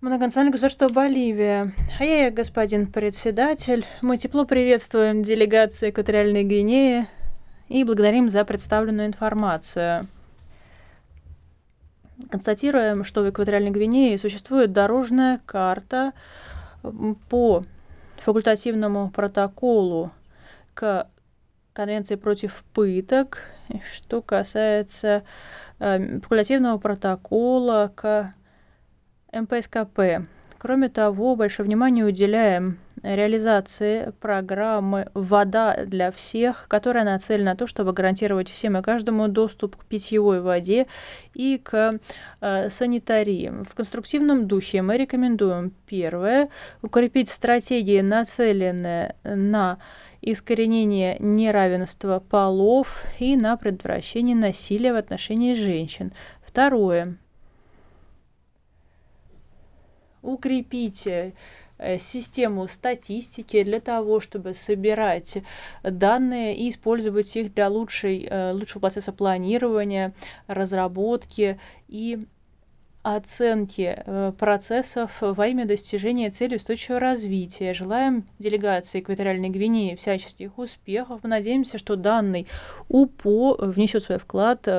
Многонациональное государство Боливия. Господин председатель, мы тепло приветствуем делегацию Экваториальной Гвинеи и благодарим за представленную информацию. Констатируем, что в Экваториальной Гвинее существует дорожная карта по факультативному протоколу к Конвенции против пыток, что касается факультативного протокола к МПСКП. Кроме того, большое внимание уделяем реализации программы «Вода для всех», которая нацелена на то, чтобы гарантировать всем и каждому доступ к питьевой воде и к санитарии. В конструктивном духе мы рекомендуем первое – укрепить стратегии, нацеленные на искоренение неравенства полов и на предотвращение насилия в отношении женщин. Второе – укрепить систему статистики для того, чтобы собирать данные и использовать их для лучшего процесса планирования, разработки и оценки процессов во имя достижения целей устойчивого развития. Желаем делегации Экваториальной Гвинеи всяческих успехов. Мы надеемся, что данный УПО внесет свой вклад